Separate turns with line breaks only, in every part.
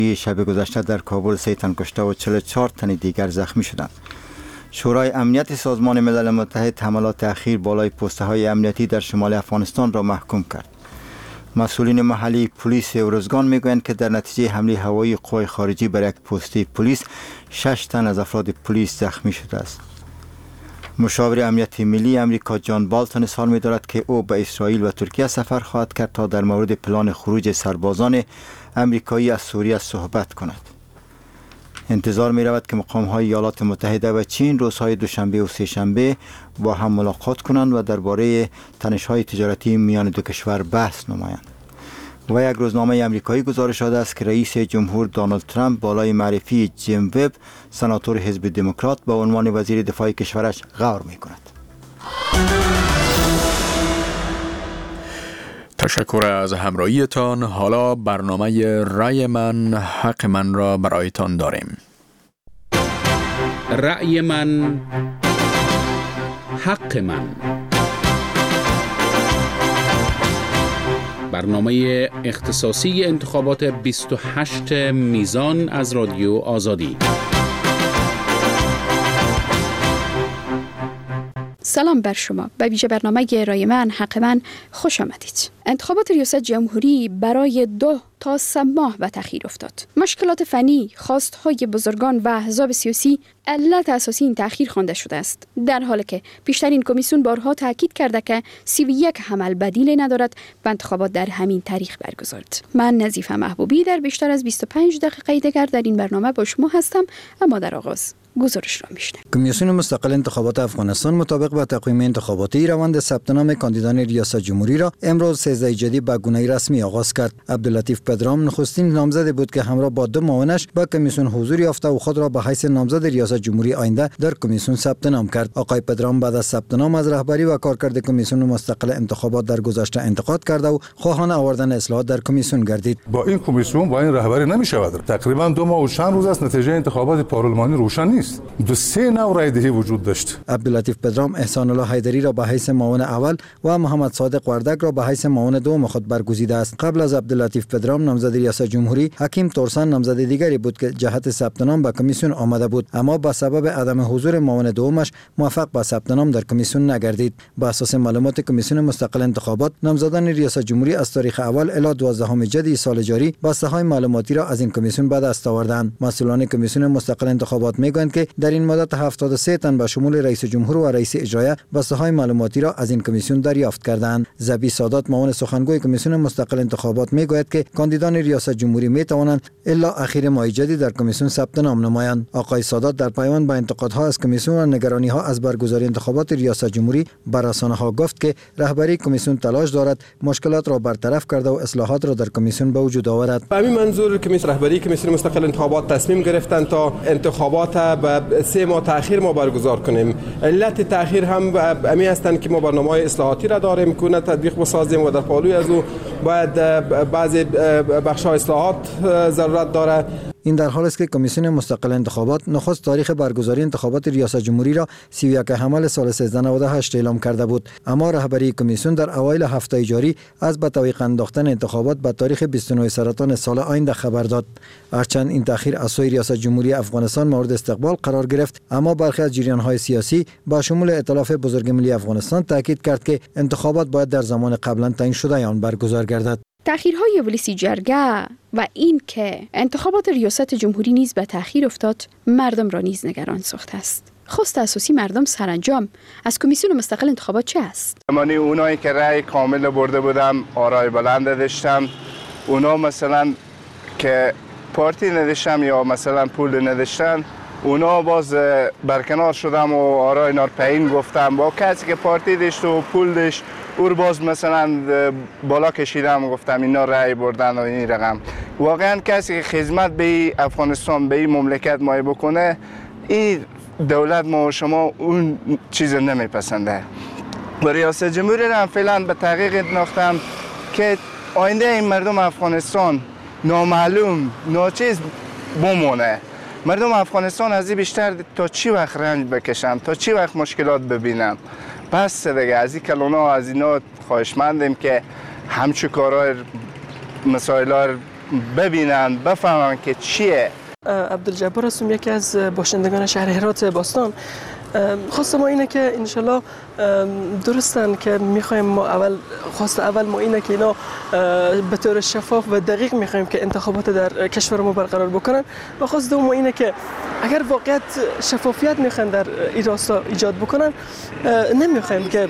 شب گذشته در کابل 3 تن کشته و 44 تن دیگر زخمی شدند. شورای امنیت سازمان ملل متحد حملات اخیر بالای پسته های امنیتی در شمال افغانستان را محکوم کرد. مسئولین محلی پلیس ارزگان میگویند که در نتیجه حمله هوایی قوای خارجی بر یک پسته پلیس 6 تن از افراد پلیس زخمی شده است. مشاور امنیت ملی امریکا جان بالتون اظهار می‌دارد که او به اسرائیل و ترکیه سفر خواهد کرد تا در مورد پلان خروج سربازان امریکایی از سوریه صحبت کند. انتظار می رود که مقام‌های ایالات متحده و چین روزهای دوشنبه و سه‌شنبه با هم ملاقات کنند و درباره تنش‌های تجارتی میان دو کشور بحث نمایند. و یک روزنامه امریکایی گزارش داده است که رئیس جمهور دونالد ترامپ بالای معرفی جیم وب سناتور حزب دموکرات به عنوان وزیر دفاع کشورش غور می کند.
تشکر از همراهیتان. حالا برنامه رأی من حق من را برایتان داریم.
رأی من حق من، برنامه اختصاصی انتخابات 28 میزان از رادیو آزادی.
سلام بر شما. به ویژه برنامه رأی من حق من خوش آمدید. انتخابات ریاست جمهوری برای 2 تا 3 ماه به تأخیر افتاد. مشکلات فنی، خواستهای بزرگان و احزاب سیاسی علت اساسی این تأخیر خوانده شده است، در حالی که پیشترین کمیسیون بارها تاکید کرده که 31 حمل بدیل ندارد و انتخابات در همین تاریخ برگزارد. من نظیفه محبوبی در بیشتر از 25 دقیقه دیگر در این برنامه با شما هستم، اما در آغاز گزارش را میشنویم.
کمیسیون مستقل انتخابات افغانستان مطابق با تقویم انتخاباتی روند ثبت نام کاندیدان ریاست جمهوری را امروز 13 جدی به گونه رسمی آغاز کرد. عبداللطیف پدرام نخستین نامزد بود که همراه با 2 معاونش به کمیسیون حضور یافته و خود را به حیث نامزد ریاست جمهوری آینده در کمیسیون ثبت نام کرد. آقای پدرام بعد از ثبت نام از رهبری و کارکرد کمیسیون مستقل انتخابات در گذشته انتقاد کرده و خواهان آوردن اصلاحات در کمیسیون گردید.
با این کمیسیون با این رهبری نمی‌شود. تقریبا 2 ماه و چند روز است نتیجه انتخابات پارلمانی روشن نیست. 2 نوع رای دهی وجود داشت.
عبداللطیف پدرام احسان الله حیدری را به حیث معاون اول و محمد صادق وردک را به حیث معاون دوم خود برگزیده است. قبل از عبداللطیف پدرام نامزد ریاست جمهوری حکیم تورسان نامزد دیگری بود که جهت ثبت نام به کمیسیون آمده بود، اما به سبب عدم حضور معاون دومش موفق به ثبت نام در کمیسیون نگردید. بر اساس معلومات کمیسیون مستقل انتخابات نامزدان ریاست جمهوری از تاریخ اول الی 12 جدی سال جاری بسته‌های معلوماتی را از این کمیسیون به دست آوردند. مسئولان کمیسیون مستقل انتخابات میگویند که در این مدت 73 تن به شمول رئیس جمهور و رئیس اجرایی بسته‌های معلوماتی را از این کمیسیون دریافت کردند. زبی سادات معاون سخنگوی کمیسیون مستقل انتخابات میگوید که کاندیدان ریاست جمهوری می توانند الا اخیر ماه جدی در کمیسیون ثبت نام نمایند. آقای سادات در پیوند با انتقادها از کمیسیون و نگرانی‌ها از برگزاری انتخابات ریاست جمهوری بر رسانه‌ها گفت که رهبری کمیسیون تلاش دارد مشکلات را برطرف کرده و اصلاحات را در کمیسیون به وجود آورد.
به همین منظور رهبری کمیسیون مستقل انتخابات تصمیم گرفتند تا انتخابات به 3 ماه تأخیر ما برگزار کنیم. علت تأخیر هم امی هستند که ما برنامه‌های اصلاحاتی را داریم که تطبیق بسازیم و در پالوی از او باید بعضی بخش‌های اصلاحات ضرورت داره.
این در حالی است که کمیسیون مستقل انتخابات نخست تاریخ برگزاری انتخابات ریاست جمهوری را 31 حمل سال 1398 اعلام کرده بود، اما رهبری کمیسیون در اوایل هفته جاری از به تعویق انداختن انتخابات به تاریخ 29 سرطان سال آینده خبر داد. هرچند این تأخیر از سوی ریاست جمهوری افغانستان مورد استقبال قرار گرفت، اما برخی از جریان‌های سیاسی با شمول ائتلاف بزرگ ملی افغانستان تاکید کرد که انتخابات باید در زمان قبلا تعیین شده آن برگزار گردد.
تأخیرهای ولسی جرگه و این که انتخابات ریاست جمهوری نیز به تأخیر افتاد مردم را نیز نگران ساخته است. خواست اساسی مردم سرانجام از کمیسیون مستقل انتخابات چه است؟
من اونایی که رأی کامل برده بودم، آرای بلند داشتم، اونا مثلا که پارتی نداشتم یا مثلا پول نداشتن، اونا باز برکنار شدم و آرای نارپیین گفتم. با کسی که پارتی داشت و پول داشت او باز مثلا بالا کشیدم و گفتم اینا رأی بردن و این رقم. واقعا کسی که خدمت به افغانستان به این مملکت مایه بکنه، این دولت ما و شما اون چیز نمیپسنده. و ریاست جمهوری را فعلا به تحقیق انداختم که آینده این مردم افغانستان نامعلوم ناچیز بمونه. مردم افغانستان از این بیشتر تا چی وقت رنج بکشن، تا چی وقت مشکلات ببینن. پس دیگه از این کلونا از اینا خواهشمندیم که همچه کارهای مسائل ببینن بفهمن که چیه.
عبدالجبار هستم، یکی از باشندگان شهر هرات باستان. خواست ما اینه که انشالله درستن که میخوایم ما اول ما اینه که اینا به طور شفاف و دقیق میخوایم که انتخابات در کشور ما برقرار بکنن و خواست دوم ما اینه که اگر واقعیت شفافیت میخوان در این راستا ایجاد بکنن، نمیخوایم که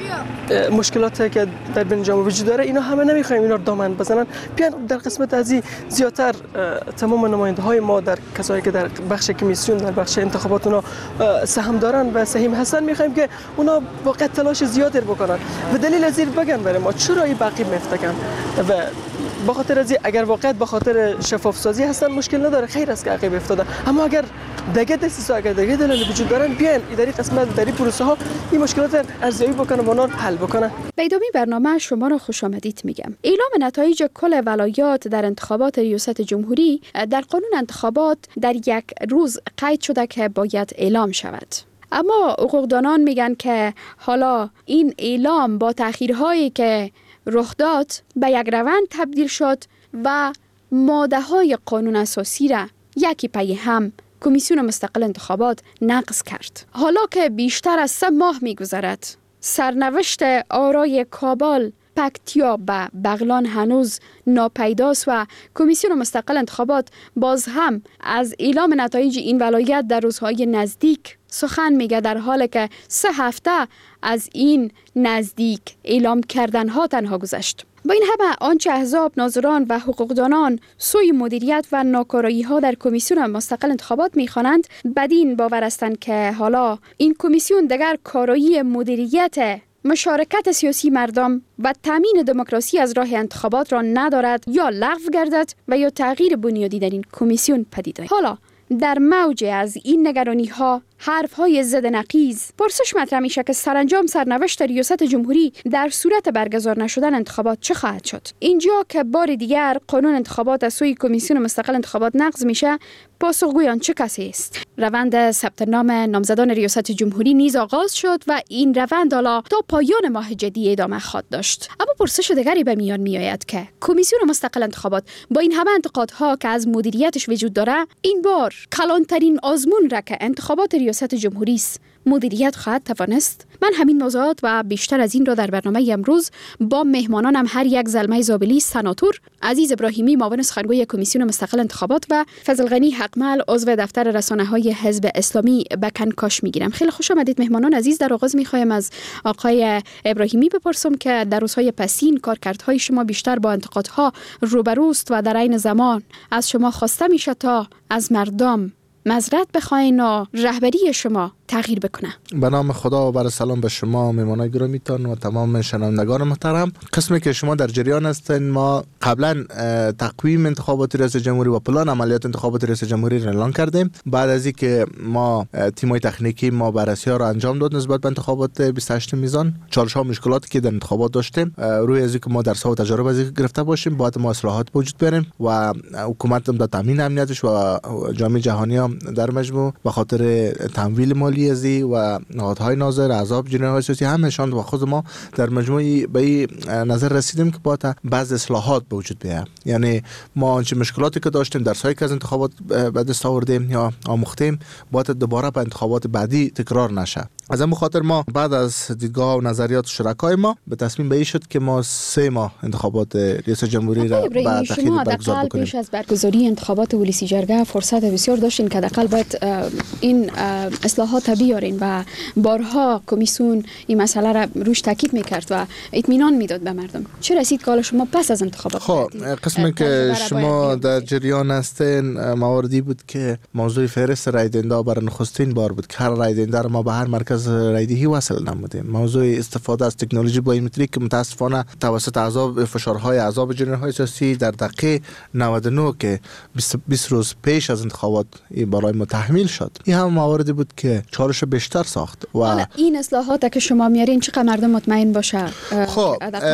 مشکلاتی که در بین جامعه وجود داره اینا همه نمیخوایم اینا رو دامن بزنن. بیان در قسمت از این زیادتر تمام نماینده های ما در کسایی که در بخش کمیسیون در بخش انتخابات اونا سهم دارن و سهم هستن، میخوایم که اونا واقعا تلاش زیادی بکنن و دلیل از این بگن برای ما چرا این باقی میفتگن و به خاطر از اگر واقعا به خاطر شفاف سازی هستن مشکل نداره، خیر است که عقب افتادن، اما اگر دیگه دسیسا اگر دیگه دلیل وجود دارن بیان اداری قسمت در این پروسه ها این مشکلات ارزیابی بکنن و اون حل بکنن.
به ادامه برنامه شما را خوش آمدید میگم. اعلام نتایج کل ولایات در انتخابات ریاست جمهوری در قانون انتخابات در یک روز قید شده که باید اعلام شود. اما حقوقدانان میگن که حالا این اعلام با تأخیرهایی که رخ داد به یک روند تبدیل شد و ماده های قانون اساسی را یکی پی هم کمیسیون مستقل انتخابات نقض کرد. حالا که بیشتر از 3 ماه میگذرد، سرنوشت آرای کابل، پکتیا و بغلان هنوز ناپیداست و کمیسیون مستقل انتخابات باز هم از اعلام نتایج این ولایت در روزهای نزدیک سخن میگه، در حالی که 3 هفته از این نزدیک اعلام کردن ها تنها گذشت. با این همه آنچه احزاب، ناظران و حقوقدانان سوی مدیریت و ناکارایی ها در کمیسیون مستقل انتخابات میخوانند، بدین باور هستند که حالا این کمیسیون دیگر کارایی مدیریت مشارکت سیاسی مردم و تامین دموکراسی از راه انتخابات را ندارد، یا لغو گردد و یا تغییر بنیادی در این کمیسیون پدید آید. حالا در موج از این نگرانی ها، حرف های ضد نقیض، پرسش مطرح میشه که سرانجام سرنوشت ریاست جمهوری در صورت برگزار نشدن انتخابات چه خواهد شد؟ اینجا که بار دیگر قانون انتخابات از سوی کمیسیون مستقل انتخابات نقض میشه، پاسخگویان چه کسی است؟ روند ثبت نام نامزدان ریاست جمهوری نیز آغاز شد و این روند حالا تا پایان ماه جدی ادامه خواهد داشت. اما پرسش دیگری به میان میآید که کمیسیون مستقل انتخابات با این همه انتقادها که از مدیریتش وجود داره، این بار کلانترین آزمون را که انتخابات ریاست جمهوری است مدیریت خواهد توانست؟ من همین موضوعات و بیشتر از این را در برنامه امروز با مهمانانم، هر یک زلمه زابلی، سناتور عزیز ابراهیمی معاون سخنگوی کمیسیون مستقل انتخابات و فضل غنی حقمل عضو دفتر رسانه‌های حزب اسلامی به کنکاش میگیرم. خیلی خوش آمدید مهمانان عزیز. در آغاز میخوایم از آقای ابراهیمی بپرسم که در روزهای پسین کارکردهای شما بیشتر با انتقادها روبروست و در عین زمان از شما خواسته میشه تا از مردم معذرت بخواین و رهبری شما تغییر بکنه.
به نام خدا و بر سلام به شما مهمانان گرامیتان و تمام شنوندگان محترم. قسمی که شما در جریان هستین، ما قبلا تقویم انتخابات ریاست جمهوری و پلان عملیات انتخابات ریاست جمهوری را اعلان کردیم. بعد از اینکه ما تیم‌های تکنیکی ما بررسی ها را انجام داد نسبت به انتخابات 28 میزان، چالش‌ها و مشکلاتی که در انتخابات داشتیم، روی از اینکه ما درس ها و تجربه از گرفته باشیم، باید ما اصلاحات وجود بیاریم و حکومت هم در تامین امنیتش و جامعه جهانی هم در مجموع به خاطر تمویل مالی ازی و نهادهای ناظر، احزاب، جناح‌های سیاسی همشان و خود ما در مجموع به این نظر رسیدیم که باید بعض اصلاحات به وجود بیاید. یعنی ما آنچه مشکلاتی که داشتیم درسایی که از انتخابات به دست آوردیم یا آموختیم باید دوباره به انتخابات بعدی تکرار نشه. از این خاطر ما بعد از دیدگاه و نظریات شرکای ما به تصمیم به این شد که ما 3 ماه انتخابات ریاست جمهوری را به تأخیر برگزار بکنیم.
پیش از برگزاری انتخابات ولسی جرگه فرصت بسیار داشتین که حداقل باید این اصلاحات بیارین و بارها کمیسیون این مسئله را روش تاکید میکرد و اطمینان میداد به مردم. چه رسید که شما پس از انتخابات
قسمی که شما در جریان هستین مواردی بود که موضوع فهرست رای دهنده برای نخستین بار بود که هر رای دهنده ما به هر مرکز رای دهی وصل نمودیم. موضوع استفاده از تکنولوژی بایومتریک که متاسفانه توسط احزاب فشارهای احزاب جناح‌های سیاسی در دقیقه 99 که 20 روز پیش از انتخابات برای ما تحمیل شد، این هم مواردی بود که چالش بیشتر ساخت. و این
اصلاحات که شما میارین چقدر مردم مطمئن باشه؟
خب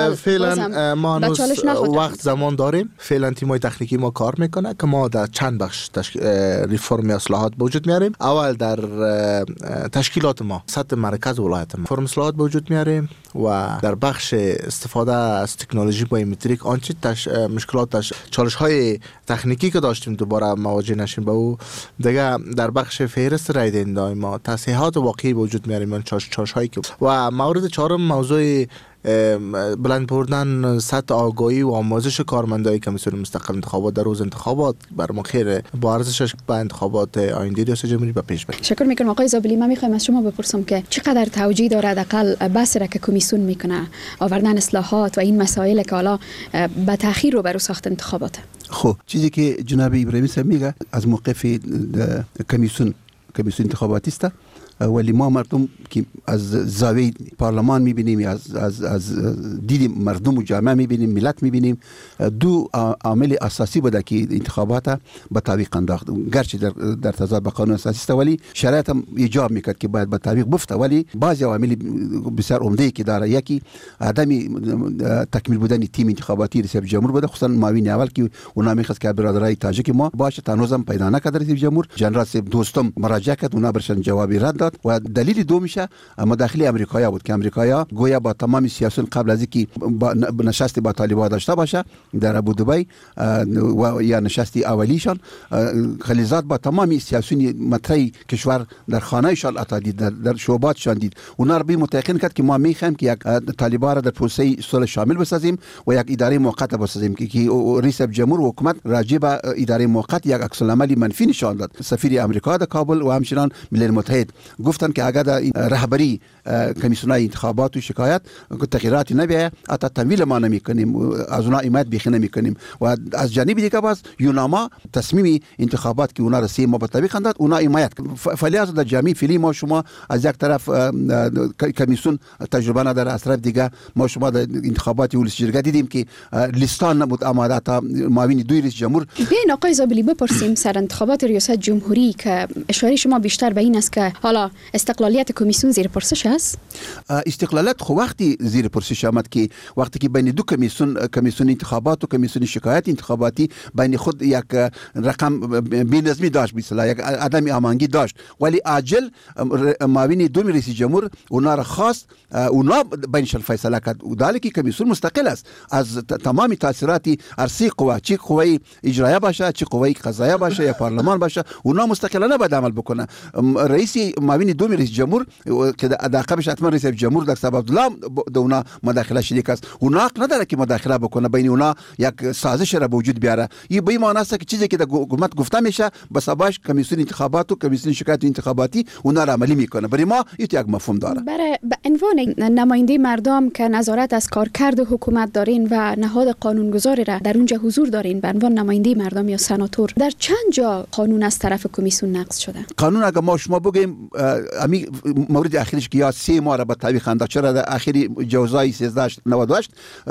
فعلا ما وقت زمان داریم. فعلا تیم‌های تکنیکی ما کار میکنه که ما در چند بخش ریفرم اصلاحات به وجود میاریم. اول در تشکیلات ما سطح مرکز ولایت ما فرم اصلاحات به وجود میاریم و در بخش استفاده از تکنولوژی بایومتریک آنچه مشکلات چالش های تکنیکی که داشتیم دوباره مواجه نشیم با او دیگه. در بخش فهرست رای دهنده ما تصحیحات واقعی به وجود میاریم، یعنی چالش هایی که و مورد چهارم موضوع بلند بردن سطح آگاهی و آموزش کارمندای کمیسیون مستقل انتخابات در روز انتخابات بر مخیر با ارزشش به انتخابات آینده ریاست جمهوری به پیش بریم.
شکر میکنم آقای زابلی. من میخوایم از شما بپرسم که چقدر توجیه داره حداقل بحث را که کمیسیون میکنه آوردن اصلاحات و این مسائل که حالا به تاخیر رو برو ساخت انتخابات؟
خب چیزی که جناب ابراهیمی صاحب میگه از موقف کمیسیون انتخاباتی است، ولی ما مردم که از زاویه پارلمان میبینیم، از دید مردم و جامعه میبینیم، ملت میبینیم، دو عامل اساسی بوده که انتخابات به تعویق انداخت. گرچه در تضاد با قانون اساسی است ولی شرایط هم ایجاب میکرد که باید به تعویق بفته، ولی بعضی عوامل بسیار عمده که داره، یکی عدم تکمیل بودن تیم انتخاباتی رئیس جمهور بوده، خصوصا معاون اول که اونا میخواست که برادرای تاجیک ما باشه، تنوزم پیدا نکرد رئیس جمهور. جنرال صاحب دوستم مراجعه کرد، اونا برشن جوابی رد داد و دلیل دومیشه مداخله امریکایی بود که امریکایی گویا با تمام سیاستون قبل از اینکه نشستی با طالبان داشته باشه در ابوظبی و یا نشستی اولیشان خلیزات با تمام سیاسیون مطرح کشور در خانه‌شان اتادید، در شعباتشان دید. اونا رو به متقین کرد که ما میخوایم که یک طالبان را در پروسه صلح شامل بسازیم و یک اداره موقت بسازیم که رئیس جمهور و حکومت راجع به اداره موقت یک عکس العمل منفی نشان داد. سفیر امریکا در کابل و همچنین ملل متحد گفتن که اگر رهبری کمیسیون انتخابات و شکایت تغییراتی نبیه حتی تمویل ما نمیکنیم، از اونا حمایت بیخی نمیکنیم. و از جانب دیگه باز یوناما تصمیم انتخابات که اونا رسید ما به تطبیق انداخت، اونا حمایت فعالیت در جامعه فعلی ما شما از یک طرف کمیسیون تجربه نداره، از طرف دیگه ما شما در انتخابات ولسی جرگه دیدیم که لیستان نبود آماده تا معاون دوی رئیس جمهور.
ببین آقای زابلی بپرسیم سر انتخابات ریاست جمهوری که اشاره شما بیشتر به این است که حالا استقلالیت کمیسیون زیر پرسش است؟
استقلالیت خو وقتی زیر پرسش آمد که وقتی که بین دو کمیسیون انتخابات و کمیسیون شکایت انتخاباتی بین خود یک رقم بی‌نظمی داشت، مثلا یک عدم امانگی داشت، ولی عاجل معاون دوم رئیس جمهور اونا را خواست، اونا بینشان فیصله کرد. و دالی که کمیسیون مستقل است از تمام تاثیراتی ارسی قوا، چه قوای اجرایی باشه، چه قوای قضاییه باشه یا پارلمان باشه، اونا مستقلانه باید عمل بکنه. رئیس معاون دوم رئیس جمهور که در عقبش حتما رئیس جمهور دکتر عبدالله در اونا مداخله شریک است، اونا حق نداره که مداخله بکنه، بین اونا یک سازش را به وجود بیاره. این به این معنی است که چیزی که در حکومت گفته میشه بس باش کمیسیون انتخابات و کمیسیون شکایت انتخاباتی اونا را عملی میکنه. برای ما این یک مفهوم داره.
برای به عنوان نماینده مردم که نظارت از کارکرد حکومت دارین و نهاد قانونگذار را در اونجا حضور دارین، به عنوان نماینده مردم یا سناتور، در چند جا قانون از طرف کمیسیون نقض شده؟
قانون اگر ما شما بگیم امی مورد اخیرش که یا 3 ماه را به تعویق انداخت، چرا در اخیری جوزای 1398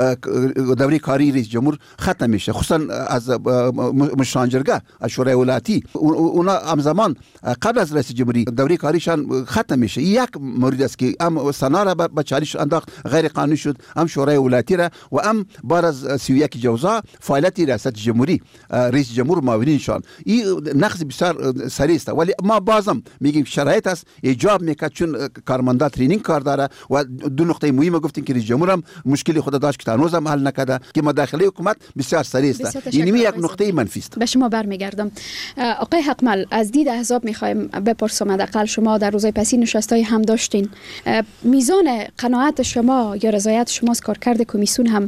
دوره کاری رئیس جمهور ختم میشه، خصوصا از مشران جرگه از شورای ولایتی اونا همزمان قبل از رئیس جمهوری دوره کاریشان ختم میشه. یک مورد است که هم سنا را به چالش انداخت، غیر قانونی شد، هم شورای ولایتی را و هم بعد از 31 جوزا فعالیت ریاست جمهوری رئیس جمهور معاونینشان. این نقض بسیار سریع است، ولی ما بازم میگیم شرایط است ایجاب میکرد، چون کارمندا ترینینگ کار داره و دو نقطه مهم گفتیم که رئیس جمهور هم مشکلی خود داشت که هنوز هم حل نکرده که مداخله حکومت بسیار سریع است. این یک نقطه منفی است.
به شما برمیگردم آقای حقمل، از دید احزاب میخوایم بپرسم، حداقل شما در روزهای پسی نشستای هم داشتین، میزان قناعت شما یا رضایت شما از کارکرد کمیسیون هم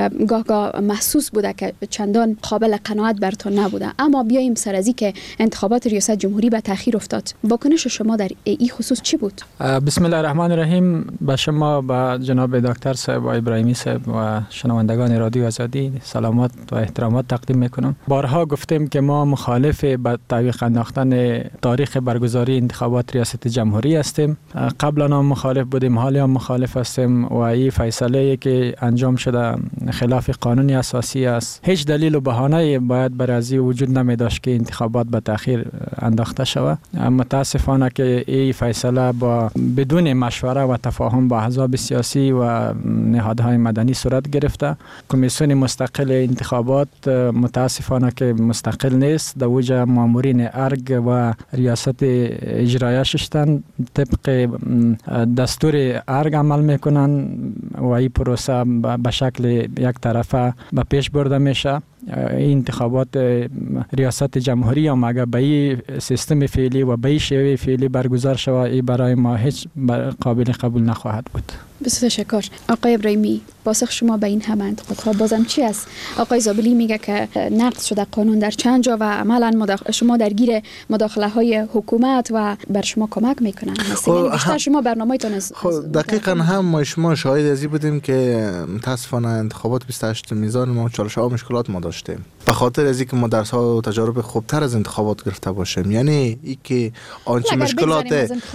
گاه محسوس بوده که چندان قابل قناعت براتون نبوده. اما بیایم سر از که انتخابات ریاست جمهوری به تاخیر افتاد، واکنش شما در این خصوص چی بود؟
بسم الله الرحمن الرحیم. به شما، به جناب دکتر صاحب و ابراهیمی صاحب و شنوندگان رادیو آزادی سلامات و احترامات تقدیم میکنم. بارها گفتیم که ما مخالف به تعویق انداختن تاریخ برگزاری انتخابات ریاست جمهوری هستیم. قبلا هم مخالف بودیم، حالا هم مخالف هستیم و این فیصله که انجام شده خلاف قانون اساسی است. هیچ دلیل و بهانه باید برای وجود نمی داشت که انتخابات به تاخیر انداخته شود. متاسفانه که این فیصله با بدون مشوره و تفاهم با احزاب سیاسی و نهادهای مدنی صورت گرفته. کمیسیون مستقل انتخابات متاسفانه که مستقل نیست، در اوج مامورین ارگ و ریاست اجرایی شدن طبق دستور ارگ عمل میکنن و این پروسه به شکل یک طرفه به پیش برده میشه. این انتخابات ریاست جمهوری هم اگر به این سیستم فعلی و به این شیوه فعلی برگزار شود، این برای ما هیچ قابل قبول نخواهد بود.
بسیار تشکر. آقای ابراهیمی، پاسخ شما به این همه انتقادها بازم چی است؟ آقای زابلی میگه که نقض شده قانون در چند جا و عملا شما درگیر مداخله های حکومت و بر شما کمک میکنن. یعنی بیشتر شما برنامه‌تون از
دقیقاً هم شما شاهد ازی بودیم که متاسفانه انتخابات 28 میزان ما چالش‌ها و مشکلات ما داشتیم. به خاطر از اینکه ما درس‌ها و تجارب خوبتر از انتخابات گرفته باشیم، یعنی اینکه آنچه مشکلات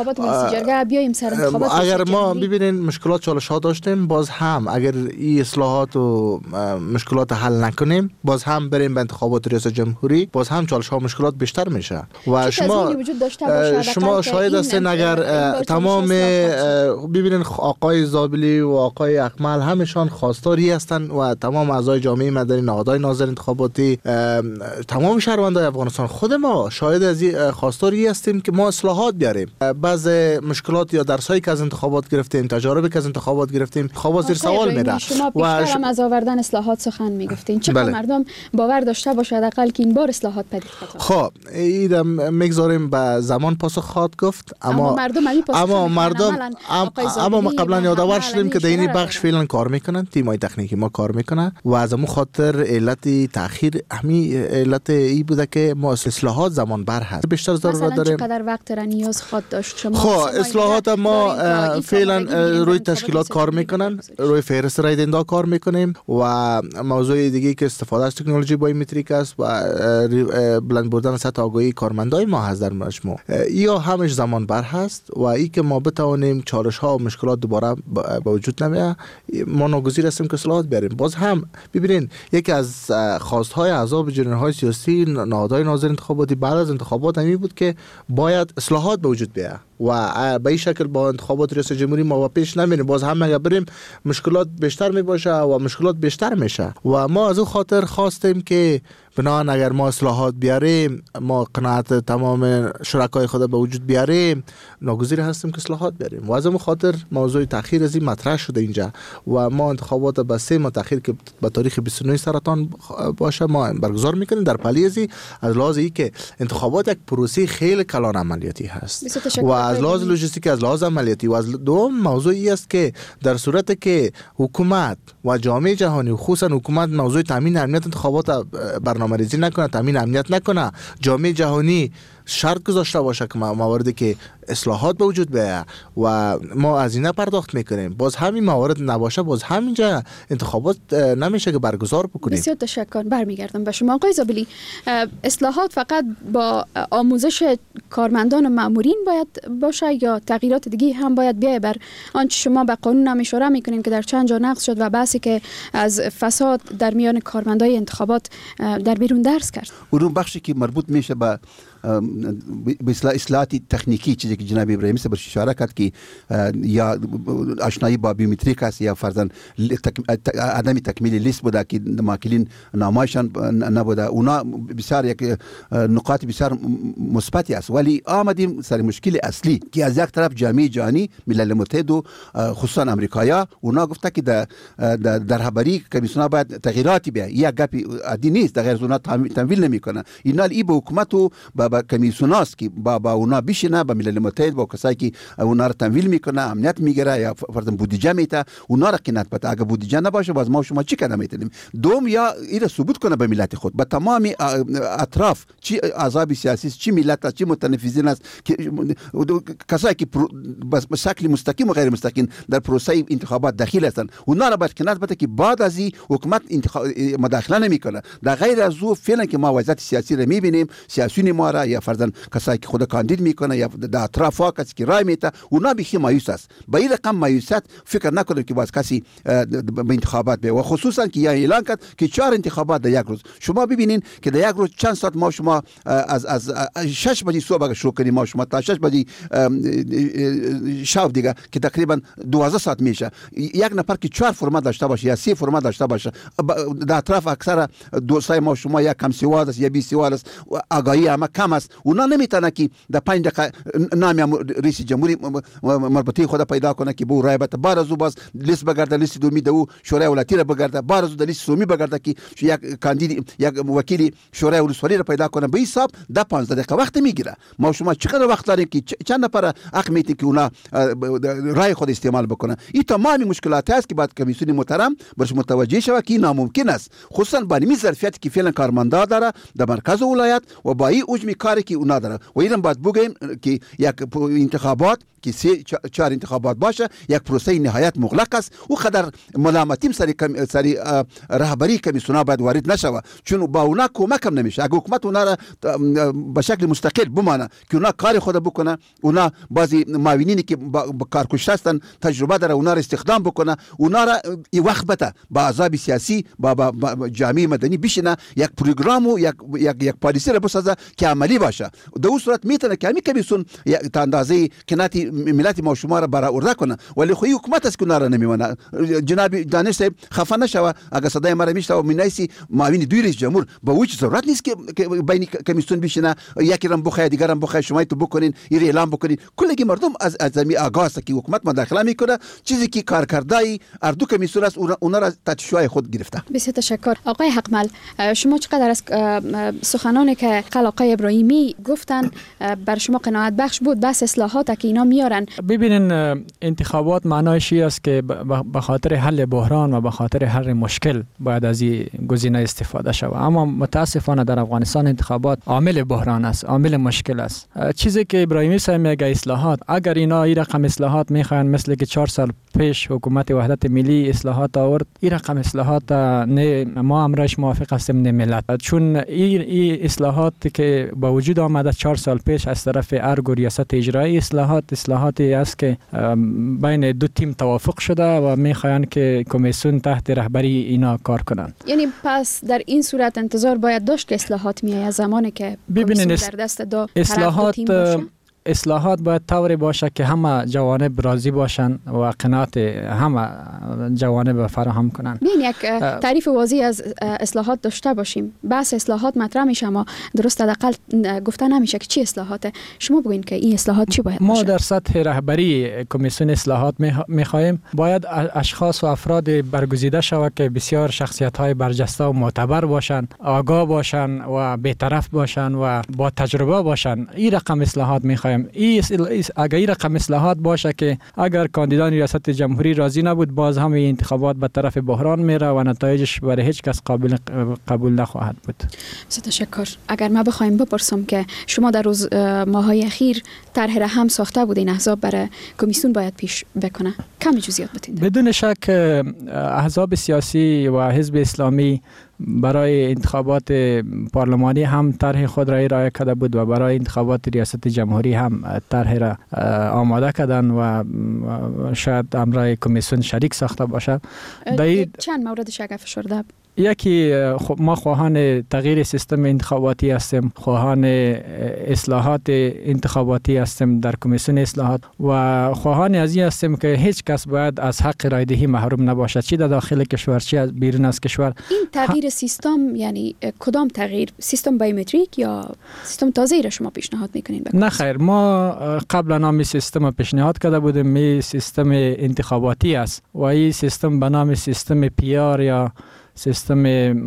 اگر ما ببینین مشکلات چالش ها داشتیم، باز هم اگر این اصلاحات و مشکلات حل نکنیم، باز هم بریم به انتخابات ریاست جمهوری، باز هم چالش ها و مشکلات بیشتر میشه. و شما شاهد هستین اگر تمام ببینین آقای زابلی و آقای اکمل همشان خواستاری هستن و تمام اعضای جامعه مدنی، نهادهای ناظر انتخاباتی، تمام شهروندان افغانستان، خود ما شاهد از خواستاری هستیم که ما اصلاحات بیاریم. بعض مشکلات یا درسایی که از انتخابات گرفتیم، تجاربی که از انتخابات گرفتیم، خواب زیر سوال میره.
شما پیشتر هم از آوردن اصلاحات سخن میگفتین. چقدر مردم باور داشته باشه حداقل که این بار اصلاحات پدید خواهد؟
خب ایدم میگذاریم به زمان پاسخ خواهد گفت، اما ما قبلا یادآور شدیم که در این بخش فعلا کار میکنن، تیمای تکنیکی ما کار میکنن و از همون خاطر علت تاخیر همین علت ای بوده که ما اصلاحات زمان بر هست. بیشتر ضرورت داریم.
چقدر وقت را نیاز خواهد داشت شما؟
خب اصلاحات ما فعلا روی تشکیلات کار میکنن، روی فهرست رای دهنده کار میکنیم و موضوع دیگه که استفاده از تکنولوژی بایومتریک است و بلند بردن سطح آگاهی کارمندای ما هست در مجموع. یا همش زمان بر هست و ای که ما بتوانیم چالش ها و مشکلات دوباره به وجود نمیاد، ما ناگزیر هستیم که اصلاحات بیاریم. باز هم ببینین یکی از خواست های احزاب جنرهای سیاسی، نهادهای ناظر انتخاباتی بعد از انتخابات همین بود که باید اصلاحات به وجود بیاد و به این شکل با انتخابات ریاست جمهوری ما پیش نمیریم. باز هم اگر بریم مشکلات بیشتر میباشه و مشکلات بیشتر میشه و ما از اون خاطر خواستیم که بنابراین اگر ما اصلاحات بیاریم، ما قناعت تمام شرکای خود به وجود بیاریم، ناگزیر هستیم که اصلاحات بیاریم و از اون خاطر موضوع تأخیر از این مطرح شده اینجا و ما انتخابات به 3 ماه تأخیر که به تاریخ 29 سرطان باشه ما برگزار میکنیم. در پلیزی از لحاظ ای که انتخابات یک پروسه خیلی کلان عملیاتی هست و از لحاظ لوجستیک، از لحاظ عملیاتی و از دوم موضوعی است که در صورت که حکومت و جامعه جهانی و خصوصا حکومت موضوع تامین امنیت انتخابات برنامه‌ریزی نکنه، تامین امنیت نکنه، جامعه جهانی شرط گذاشته باشه که مواردی که اصلاحات به وجود بیاید و ما از اینا پرداخت میکنیم، باز همین موارد نباشه، باز همینجا انتخابات نمیشه که برگزار بکنیم.
بسیار تشکر. برمیگردم به شما آقای زابلی. اصلاحات فقط با آموزش کارمندان و مامورین باید باشه یا تغییرات دیگه هم باید بیاید بر آنچه شما به قانون هم اشاره میکنیم که در چند جا نقض شد و بحثی که از فساد در میان کارمندای انتخابات در بیرون درس کرد؟
اون بخشی که مربوط میشه به اصلاحات تکنیکی، چیزی که جناب ابراهیمی صاحب اشاره کرد که یا آشنایی با بیومتریک است یا فرضاً عدم تکمیل لیست بوده که ماکلین نامایشان نبوده، اونا بسیار یک نقاط بسیار مثبتی است، ولی آمدیم سر مشکل اصلی که از یک طرف جامعه جهانی، ملل متحد و خصوصا امریکایا اونا گفته که در رهبری کمیسیون باید تغییراتی بیاید. یک گپی عادی نیست، در غیر اونا تمویل نمیکنه. اینا ای به حکومت و با کمیسیوناست که با اونا بشینه، با ملل متحد، با کسایی که اونا رو تمویل میکنه، امنیت میگیره یا فرضاً بودجه میته، اونا را قناعت بده. اگه بودجه نباشه باز ما شما چی کار میتونیم؟ دوم یا این ثبوت کنه به ملت خود، به تمام اطراف، چی احزاب سیاسی، چی ملت است، چی متنفذین است، که کسایی که به شکل مستقیم و غیر مستقیم در پروسه انتخابات داخل هستند، اونا را باید قناعت بده که بعد از این حکومت مداخله نمیکنه. در غیر از او فعلا که ما وضعیت سیاسی رو میبینیم، سیاسیون ما را میته یا فرضاً کسایی که خود کاندید میکنه یا در اطراف کسی که رای میته اونا بیخی مایوس است. با این رقم مایوسیت فکر نکنید که باز کسی به انتخابات به و خصوصا که اعلان کرد که 4 انتخابات در یک روز. شما ببینین که در یک روز چند ساعت ما شما از 6 بجه صبح شروع کنیم ما شما تا 6 بجه شب دیگه که تقریبا 12 ساعت میشه. یک نفر که 4 فرمت داشته باشه یا 3 فرمت داشته باشه در اطراف اکثر دوستای ما شما یا کم سواد است یا 20 سواد است آگاهی اما کم است. اونا نمیتونه که در 5 دقیقه نام رئیس جمهوری مربوطه خود پیدا کنه که بو رایبت بارزو باز لیست بگرده لیست دومی دو شورای ولایتی را بگرده بارزو در لیست سومی بگرده که یک کاندید یک وکیل شورای ولسوالی را پیدا کنه به حساب ده 15 دقیقه وقت میگیره. ما شما چقدر وقت داریم که چند نفر حق میتین که اونا رای خود استعمال بکنه. این تمامی مشکلات است که بعد کمیسیون محترم برش متوجه شوه که ناممکن است خصوصا با این ظرفیتی که فعلا کارمندا داره در مرکز ولایت و با این حجم کاری که اونا داره و اینم باید بگیم که یک انتخابات که 4 انتخابات باشه یک پروسه نهایت مغلق است و قدر ملامتیم سری رهبری کمیسیون باید وارد نشوه چون با اونا کمک هم نمیشه. اگه حکومت اونا را به شکل مستقل بمانه که اونا کار خود بکنه اونا بعضی معاونینی که با کارکش هستن تجربه داره اونا را استخدام بکنه اونا را این وقت بده با احزاب سیاسی با جامعه مدنی بشینه یک پروگرام و یک پالیسی را بسازه که عملی باشه. در اون صورت میتونه که همین کمیسیون تا اندازه کناتی ملت ما شما را برآورده کنه ولی خو حکومت است که اونا را نمیمونه. جناب دانش صاحب خفه نشوه اگه صدای ما را میشنوه مینایسی معاون دوی رئیس جمهور با وجه ضرورت نیست که بین کمیسیون بشینه یکی را بخواه دیگرم بخواه شما تو بکنین این اعلام بکنین. کلگی مردم از زمین آگاه است که حکومت مداخله میکنه چیزی که کارکردهای اردو کمیسیون است اونا را تحت شعاع خود گرفته.
بسیار تشکر آقای حقمل. شما چقدر از سخنانی که آقای ابراهیمی گفتن بر شما قناعت بخش بود؟ بس اصلاحات که اینا میارن.
ببینین انتخابات معنایش است که به خاطر حل بحران و به خاطر حل مشکل باید از این گزینه استفاده شود. اما متاسفانه در افغانستان انتخابات عامل بحران است، عامل مشکل است. چیزی که ابراهیمی صاحب میگه اصلاحات، اگر اینا این رقم اصلاحات میخوان مثل که 4 سال پیش حکومت وحدت ملی اصلاحات آورد، این رقم اصلاحات نه ما امرش موافق هستیم نه ملت، چون این اصلاحات که با وجود آمده 4 سال پیش از طرف ارگ و ریاست اجرایی اصلاحاتی است که بین دو تیم توافق شده و میخوان که کمیسیون تحت رهبری اینا کار کنند.
یعنی پس در این صورت انتظار باید داشت که اصلاحات میایه زمانی که کمیسیون در دست دو طرف تیم باشه.
اصلاحات باید طوری باشه که همه جوانب راضی باشن و قناعت همه جوانب فراهم کنن.
ببین یک تعریف واضح از اصلاحات داشته باشیم. بحث اصلاحات مطرح میشه اما درست حداقل گفته نمیشه که چی اصلاحاته. شما بگین که این اصلاحات چی باید باشه؟
ما در سطح رهبری کمیسیون اصلاحات میخوایم باید اشخاص و افراد برگزیده شود که بسیار شخصیت‌های برجسته و معتبر باشن، آگاه باشن و بی‌طرف باشن و با تجربه باشن. این رقم اصلاحات میخوایم. اگر این رقم اصلاحات باشه که اگر کاندیدان ریاست جمهوری راضی نبود باز هم این انتخابات به طرف بحران میره و نتایجش برای هیچ کس قبول نخواهد بود.
تشکر. اگر ما بخوایم بپرسم که شما در روز ماهای اخیر طرح هم ساخته بودین احزاب برای کمیسیون باید پیش بکنه، کمی جزئیات بتین؟
بدون شک احزاب سیاسی و حزب اسلامی برای انتخابات پارلمانی هم طرح خود را ارائه کرده بود و برای انتخابات ریاست جمهوری هم طرح را آماده کردن و شاید امرای کمیسیون شریک ساخته باشد.
چند موردش اگر فشرده؟
یکی ما خواهان تغییر سیستم انتخاباتی هستیم، خواهان اصلاحات انتخاباتی هستیم در کمیسیون اصلاحات و خواهان از این هستیم که هیچ کس باید از حق رای دهی محروم نباشد، چی در داخل کشور چی از بیرون از کشور.
این تغییر سیستم یعنی کدام تغییر؟ سیستم بایومتریک یا سیستم تازه‌ای را شما پیشنهاد میکنین؟
نه خیر، ما قبلا نام سیستم پیشنهاد کرده بودیم، می سیستم انتخاباتی است و این سیستم به نام سیستم PR یا سیستم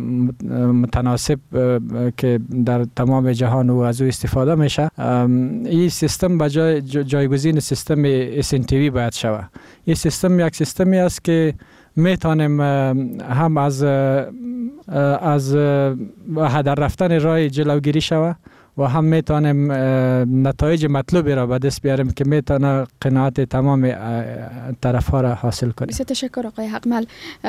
متناسب که در تمام جهان و از او استفاده میشه. این سیستم به جایگزین سیستم SNTV باید شود. این سیستم یک سیستمی است که میتونیم هم از هدر رفتن رای جلوگیری شود و هم میتونیم نتایج مطلوبی را به دست بیاریم که میتونه قناعت تمام طرف ها را حاصل کنیم.
بسیار تشکر آقای حقمل.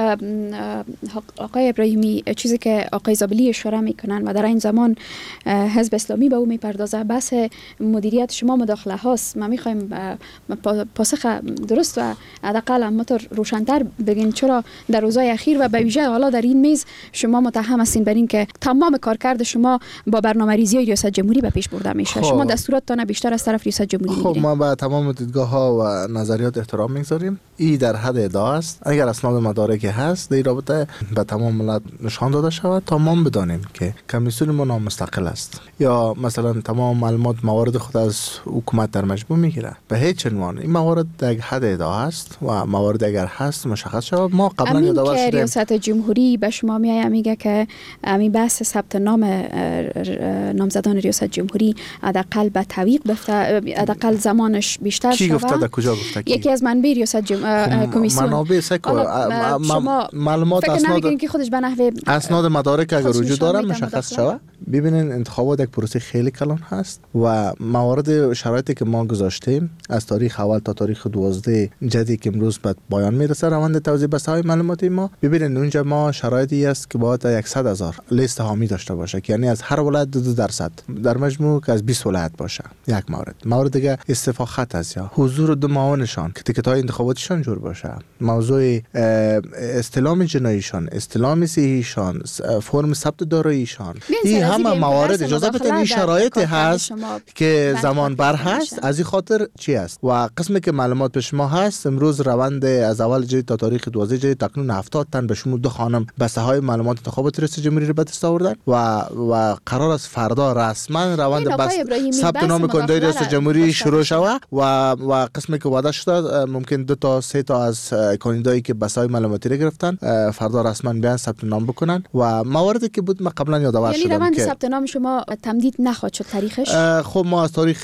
آقای ابراهیمی، چیزی که آقای زابلی اشاره میکنن و در این زمان حزب اسلامی به او میپردازه، بحث مدیریت شما مداخله هاست. ما میخوایم پاسخ درست و حداقل همونطور روشن‌تر بگین چرا در روزهای اخیر و به ویژه حالا در این میز شما متهم هستین بر این که تمام کارکرد شما با برنامه‌ریزی ریاست جمهوری به پیش برده میشه. شما دستوراتتان بیشتر از طرف ریاست جمهوری میگیرید.
ما به تمام دیدگاه ها و نظریات احترام میگذاریم. این در حد ادعا است. اگر اسناد مدارکی هست در رابطه به تمام ملت نشان داده شود تا ما بدانیم که کمیسیون ما نامستقل است یا مثلا تمام معلومات موارد خود از حکومت در مجموع میگیره. به هیچ عنوان این موارد در حد ادعا است و موارد اگر هست مشخص شود. ما قبلا یادآور شدیم
ریاست جمهوری به شما میگه که همین بحث ثبت نام نامزدان ریاست جمهوری حداقل به تعویق بفته، حداقل زمانش بیشتر
کی
شود.
گفته در کجا گفته کی؟
یکی از منابع ریاست کمیسیون.
منابع معلومات
اسناد که خودش به نحوه
اسناد مدارک اگر وجود داره مشخص شود. ببینین انتخابات یک پروسه خیلی کلان هست و موارد شرایطی که ما گذاشتیم از تاریخ اول تا تاریخ 12 جدی که امروز به پایان میرسه روند توزیع بسته معلوماتی ما. ببینین اونجا ما شرایطی است که باید 100,000 لیست حامی داشته باشه که یعنی از هر ولایت 2% در مجموع که از 20 ولایت باشه. یک مورد دیگه استعفا خط است یا حضور دو معاونشان که تیکت‌های انتخاباتیشان جور باشه، موضوع استلام جناییشان، استلام صحیحشان، فرم ثبت داراییشان. این همه موارد اجازه بدین این شرایطی هست که زمان بر هست. از این خاطر چی است و قسمی که معلومات به شما هست امروز روند از اول جدید تا تاریخ 12 جدید تکنون 70 تن به شمول 2 خانم بسته های معلومات انتخابات رئیس جمهوری رو به دست آوردن و قرار است فردا رسما روند ثبت نام کننده رئیس جمهوری شروع شود و قسمی که وعده شده ممکن 2 تا 3 تا از کاندیدایی که بسته های معلوماتی رو گرفتن فردا رسما بیان ثبت نام بکنن و مواردی که بود ما قبلا یادآور شدم.
یعنی روند ثبت نام شما تمدید نخواهد شد تاریخش؟
خب ما از تاریخ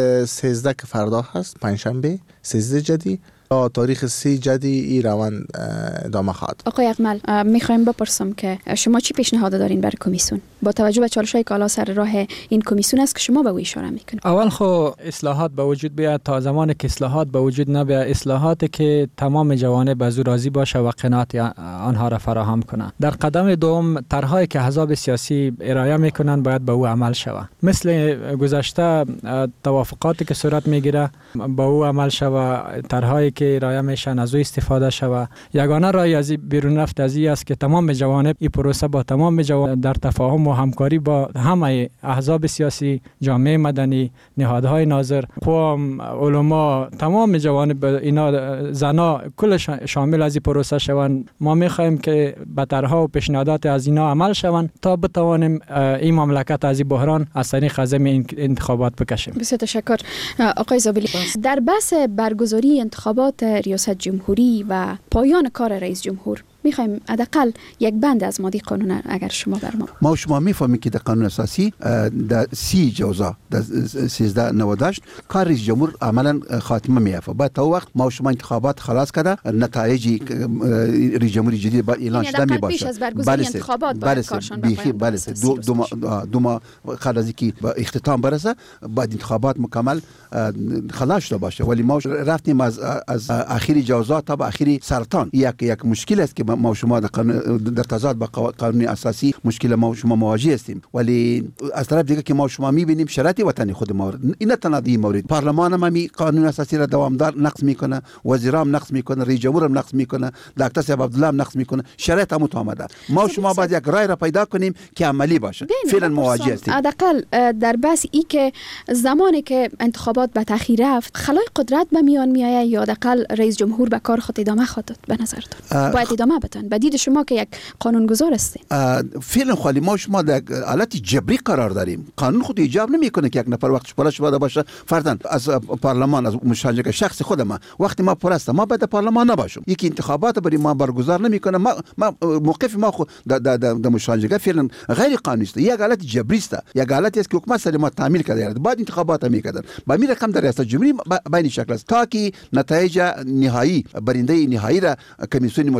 13 که فردا هست پنجشنبه 13 جدی تا تاریخ 30 جدی این روند ادامه خواهد.
آقای اقمل، میخوایم بپرسم که شما چی پیشنهاد دارین برای کمیسیون با توجه به چالش‌های که حالا سر راه این کمیسیون است که شما به او اشاره میکنید؟
اول خو اصلاحات به وجود بیاد. تا زمانی که اصلاحات به وجود نبیاد، اصلاحاتی که تمام جوانب از او راضی باشه و قناعت آنها را فراهم کنه. در قدم دوم طرح‌هایی که احزاب سیاسی ارائه میکنن باید به او عمل شود. مثل گذشته توافقاتی که صورت میگیره به او عمل شود، طرح‌هایی که ارائه میشن از او استفاده شود. یگانه راه از بیرون رفت از این است که تمام جوانب این پروسه با تمام جوانب در تفاهم و همکاری با همه احزاب سیاسی، جامعه مدنی، نهادهای ناظر، قوم، علما، تمام جوانب اینا زنا کل شامل از این پروسه شوند. ما میخوایم که به طرح‌ها و پیشنهادات از اینا عمل شوند تا بتوانیم این مملکت از این بحران از طریق عزم انتخابات بکشیم.
بسیار تشکر آقای زابلی. در بحث برگزاری انتخابات ریاست جمهوری و پایان کار رئیس جمهور میخوایم حداقل یک بند از ماده قانون اگر شما بر
ما شما میفهمید که در قانون اساسی در 30 جوزا در 1398 کار رئیس جمهور عملا خاتمه میافته. بعد تا وقت ما شما انتخابات خلاص کرده نتایج رئیس جمهوری جدید با اعلان شده می باشه.
پیش از برگزاری انتخابات باید کارشان
بله دو ماه قبل از اینکه به اختتام برسه بعد انتخابات مکمل خلاص شده باشه. ولی ما رفتیم از اخیر جوزا تا به اخیر سرطان. یک مشکل است که ما شما در تضاد با قانون اساسی مشکل ما شما مواجه هستیم. ولی از طرف دیگه که ما شما میبینیم شرایط وطنی خود ما این تنادی مورد پارلمان هم قانون اساسی را دوامدار نقض میکنه، وزیرام نقض میکنه، رئیس جمهور هم نقض میکنه، دکتر صاحب عبدالله هم نقض میکنه. شرایط هم آمده. ما شما باید یک رای را پیدا کنیم که عملی باشه. فعلا مواجه هستیم.
حداقل در بحث ای که زمانی که انتخابات به تاخیر رفت خلای قدرت به میان میآید یا حداقل رئیس جمهور به کار خود ادامه خواهد داد به نظرتون؟ باید ادامه بدن به دید شما که یک قانونگذار هستین؟
فعلا خالی ما شما در حالت جبری قرار داریم. قانون خود ایجاب نمیکنه که یک نفر وقتش پرش شده باشه فرضاً از پارلمان از مشارکت شخص خود ما وقتی ما پرست ما بعد پارلمان نباشیم یکی انتخابات برای ما برگزار نمیکنه. ما موقف ما خود در مشارکت فعلا غیر قانونی است. یک حالت جبری است. یک حالتی است که حکومت سر ما تعمیل کرده بعد انتخابات میکردن با می رقم در ریاست جمهوری به این شکل است تا که نتایج نهایی برنده نهایی را کمیسیون محترم انتخابات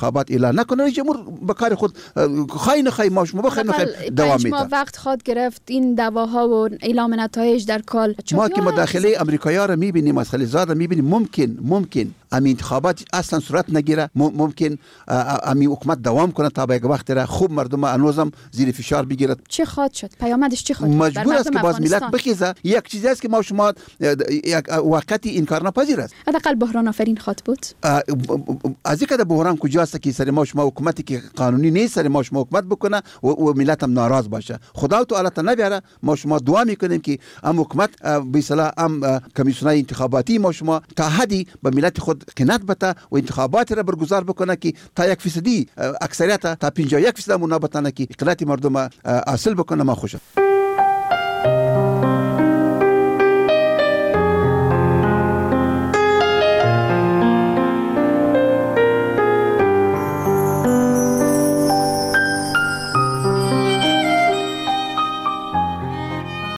انتخابات اعلان نکنه، رئیس جمهور به کار خود خواهی ما شما بخواهیم دوام میده.
ما وقت خواهد گرفت این دعواها و اعلام نتایج در کال.
ما که مداخله امریکایی‌ها را می‌بینیم، از خلیزاد می‌بینیم، ممکن امی انتخابات اصلا صورت نگیره، ممکن امی حکومت دوام کنه تا به یک وقت را خوب مردم هنوزم زیر فشار بگیرد.
چه خواهد شد؟ پیامدش چه خواهد بود؟
مجبور است که باز ملت بخیزه. یک چیزی است که ما شما یک وقتی انکار ناپذیر است.
حداقل بحران آفرین خواهد بود.
از اینکه بحران کجاست که سر ما شما حکومتی که قانونی نیست سر ما شما حکومت بکنه و ملت هم ناراض باشه. خدا تعالی تا نبیاره. ما شما دعا میکنیم که ام حکومت به اصطلاح ام کمیسیونای انتخاباتی ما شما تا حدی به ملت خود قناعت بده و انتخابات را برگزار بکنه که تا 1% اکثریت تا 51% منابطانه که اقلیت مردم حاصل بکنه. ما خوشم.